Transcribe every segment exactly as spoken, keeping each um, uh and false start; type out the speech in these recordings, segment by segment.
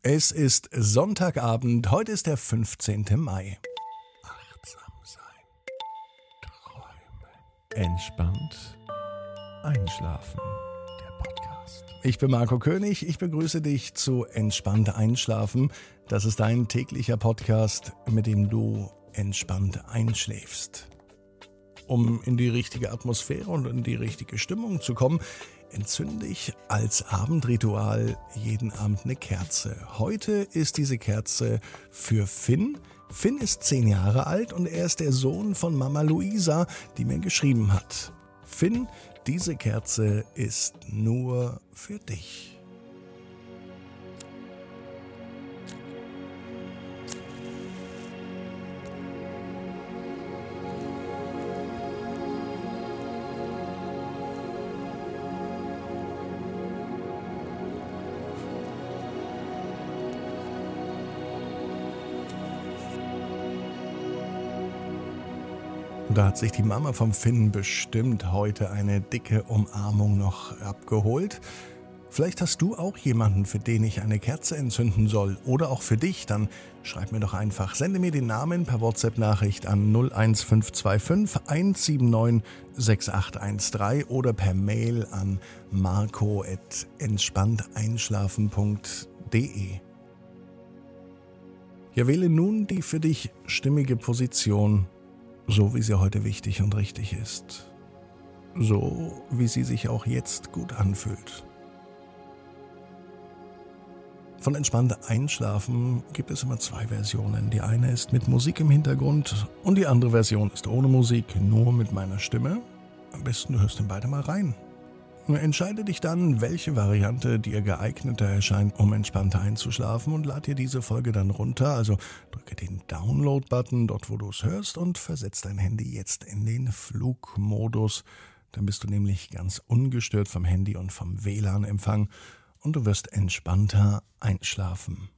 Es ist Sonntagabend, heute ist der fünfzehnten Mai. Achtsam sein, träumen, entspannt einschlafen. Der Podcast. Ich bin Marco König, ich begrüße dich zu Entspannt Einschlafen. Das ist dein täglicher Podcast, mit dem du entspannt einschläfst. Um in die richtige Atmosphäre und in die richtige Stimmung zu kommen, entzünde ich als Abendritual jeden Abend eine Kerze. Heute ist diese Kerze für Finn. Finn ist zehn Jahre alt und er ist der Sohn von Mama Luisa, die mir geschrieben hat. Finn, diese Kerze ist nur für dich. Da hat sich die Mama vom Finn bestimmt heute eine dicke Umarmung noch abgeholt. Vielleicht hast du auch jemanden, für den ich eine Kerze entzünden soll oder auch für dich. Dann schreib mir doch einfach, sende mir den Namen per WhatsApp-Nachricht an null eins fünf zwei fünf eins sieben neun sechs acht eins drei oder per Mail an marco at entspannteinschlafen punkt de. Ja, wähle nun die für dich stimmige Position, so wie sie heute wichtig und richtig ist. So wie sie sich auch jetzt gut anfühlt. Von entspannt Einschlafen gibt es immer zwei Versionen. Die eine ist mit Musik im Hintergrund und die andere Version ist ohne Musik, nur mit meiner Stimme. Am besten du hörst in beide mal rein. Entscheide dich dann, welche Variante dir geeigneter erscheint, um entspannter einzuschlafen, und lad dir diese Folge dann runter. Also drücke den Download-Button dort, wo du es hörst, und versetz dein Handy jetzt in den Flugmodus. Dann bist du nämlich ganz ungestört vom Handy und vom W L A N-Empfang und du wirst entspannter einschlafen.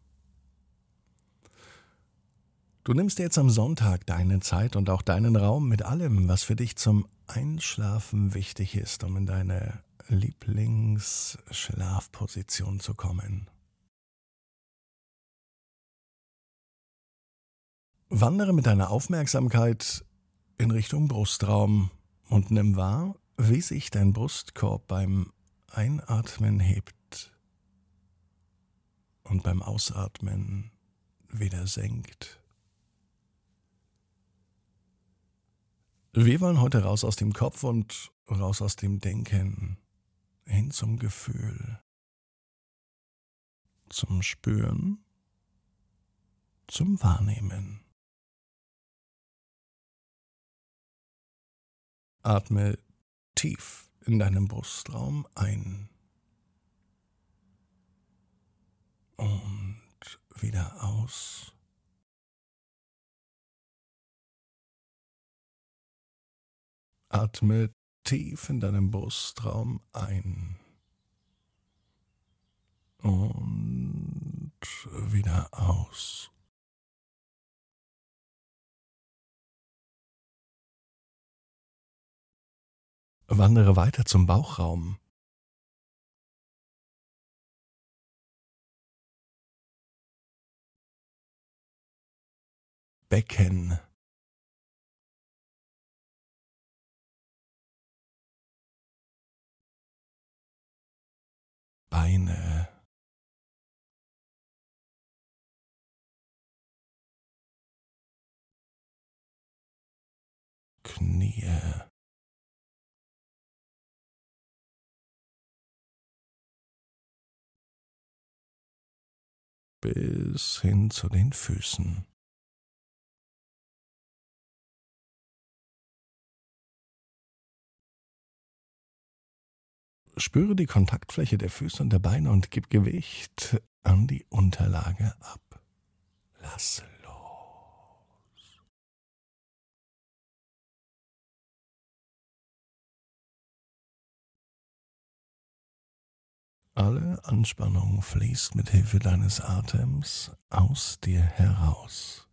Du nimmst dir jetzt am Sonntag deine Zeit und auch deinen Raum mit allem, was für dich zum Einschlafen wichtig ist, um in deine Lieblingsschlafposition zu kommen. Wandere mit deiner Aufmerksamkeit in Richtung Brustraum und nimm wahr, wie sich dein Brustkorb beim Einatmen hebt und beim Ausatmen wieder senkt. Wir wollen heute raus aus dem Kopf und raus aus dem Denken, hin zum Gefühl, zum Spüren, zum Wahrnehmen. Atme tief in deinem Brustraum ein und wieder aus. Atme tief in deinem Brustraum ein und wieder aus. Wandere weiter zum Bauchraum. Becken. Beine. Knie. Bis hin zu den Füßen. Spüre die Kontaktfläche der Füße und der Beine und gib Gewicht an die Unterlage ab. Lass los. Alle Anspannung fließt mit Hilfe deines Atems aus dir heraus.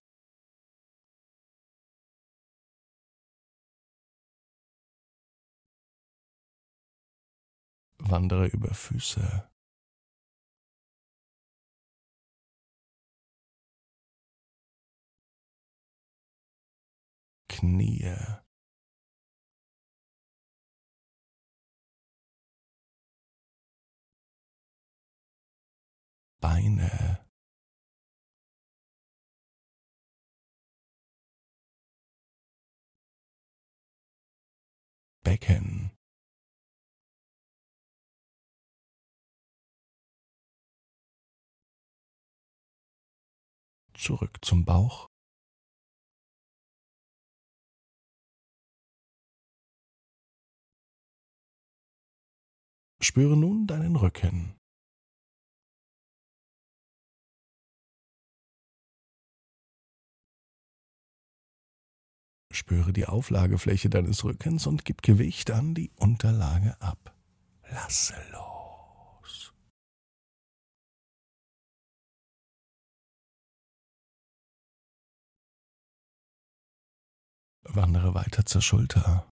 Wandere über Füße, Knie, Beine, Becken, zurück zum Bauch, spüre nun deinen Rücken. Spüre die Auflagefläche deines Rückens und gib Gewicht an die Unterlage ab. Lasse los. Wandere weiter zur Schulter.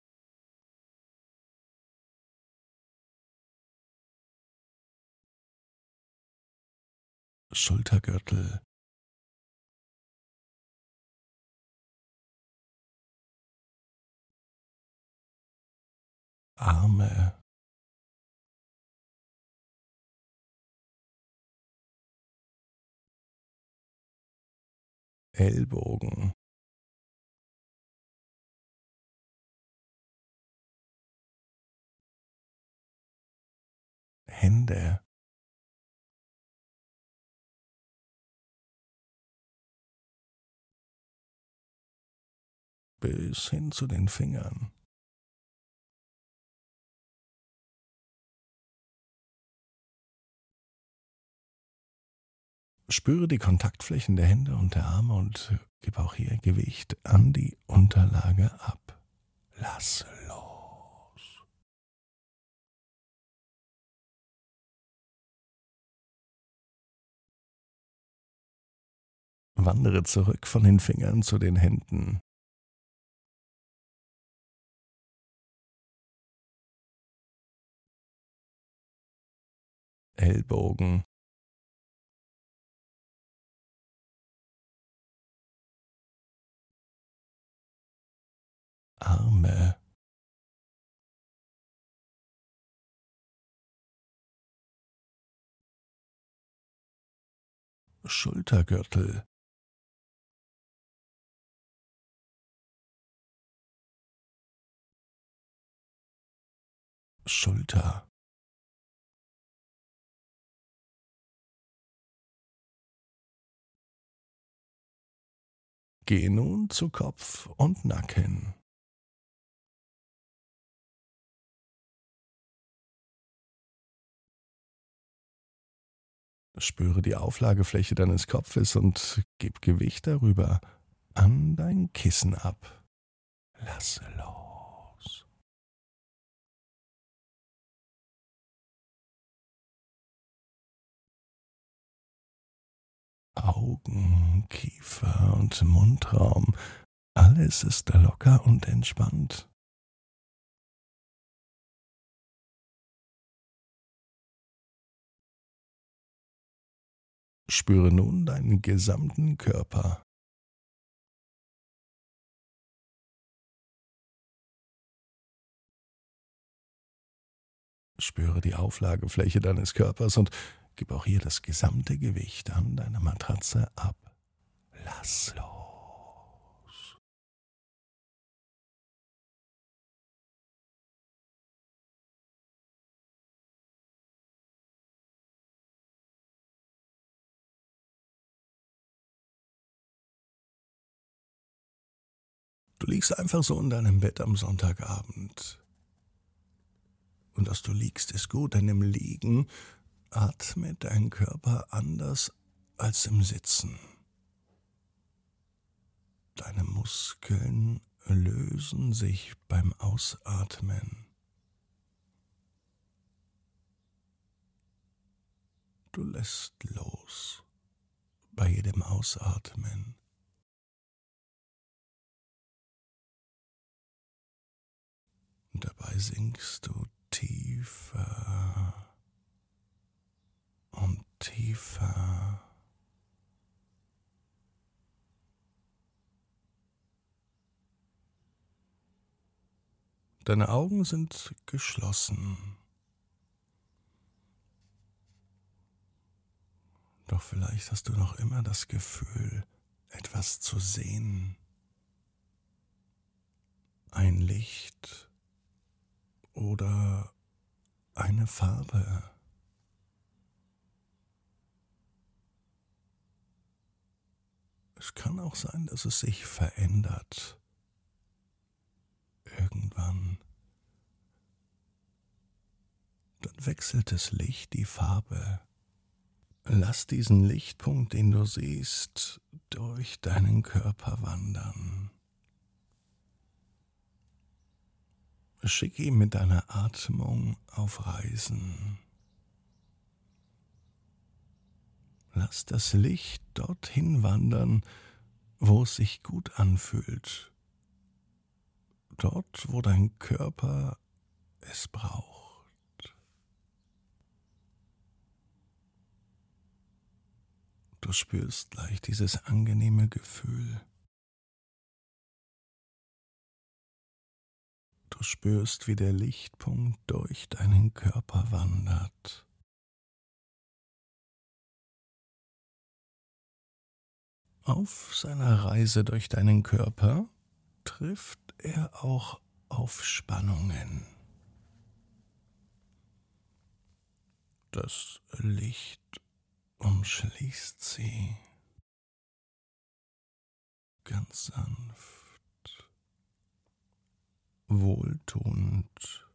Schultergürtel. Arme. Ellbogen. Hände. Bis hin zu den Fingern. Spüre die Kontaktflächen der Hände und der Arme und gib auch hier Gewicht an die Unterlage ab. Lasse los. Wandere zurück von den Fingern zu den Händen. Ellbogen. Arme. Schultergürtel. Schulter. Gehe nun zu Kopf und Nacken. Spüre die Auflagefläche deines Kopfes und gib Gewicht darüber an dein Kissen ab. Lasse los. Augen, Kiefer und Mundraum, alles ist locker und entspannt. Spüre nun deinen gesamten Körper. Spüre die Auflagefläche deines Körpers und gib auch hier das gesamte Gewicht an deiner Matratze ab. Lass los. Du liegst einfach so in deinem Bett am Sonntagabend. Und dass du liegst, ist gut, denn im Liegen atmet dein Körper anders als im Sitzen. Deine Muskeln lösen sich beim Ausatmen. Du lässt los bei jedem Ausatmen. Und dabei sinkst du tiefer und tiefer. Deine Augen sind geschlossen. Doch vielleicht hast du noch immer das Gefühl, etwas zu sehen. Ein Licht oder eine Farbe. Es kann auch sein, dass es sich verändert. Irgendwann. Dann wechselt das Licht die Farbe. Lass diesen Lichtpunkt, den du siehst, durch deinen Körper wandern. Schicke ihn mit deiner Atmung auf Reisen. Lass das Licht dorthin wandern, wo es sich gut anfühlt. Dort, wo dein Körper es braucht. Du spürst gleich dieses angenehme Gefühl. Du spürst, wie der Lichtpunkt durch deinen Körper wandert. Auf seiner Reise durch deinen Körper trifft er auch auf Spannungen. Das Licht umschließt sie ganz sanft, wohltuend.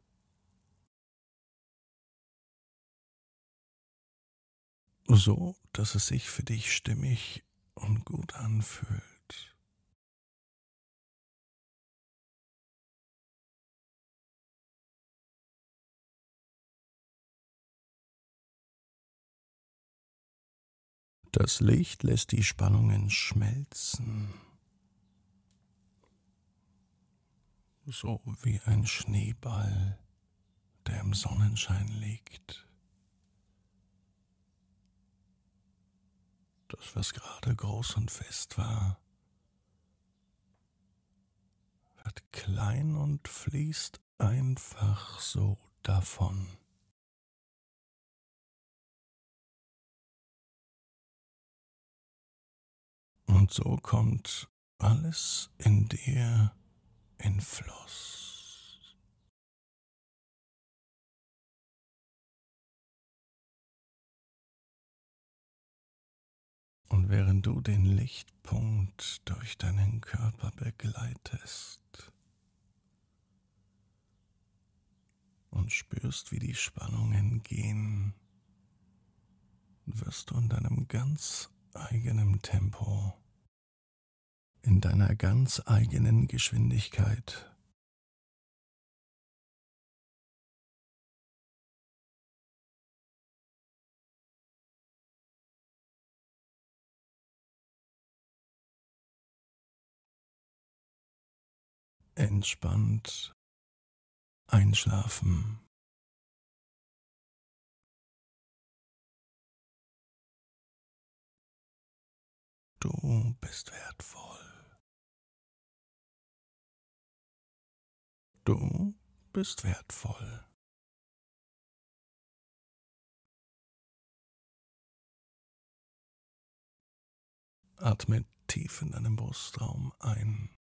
So, dass es sich für dich stimmig und gut anfühlt. Das Licht lässt die Spannungen schmelzen, so wie ein Schneeball, der im Sonnenschein liegt. Das, was gerade groß und fest war, wird klein und fließt einfach so davon. Und so kommt alles in dir in Fluss. Und während du den Lichtpunkt durch deinen Körper begleitest und spürst, wie die Spannungen gehen, wirst du in deinem ganz eigenen Tempo, in deiner ganz eigenen Geschwindigkeit entspannt einschlafen. Du bist wertvoll. Du bist wertvoll. Atme tief in deinem Brustraum ein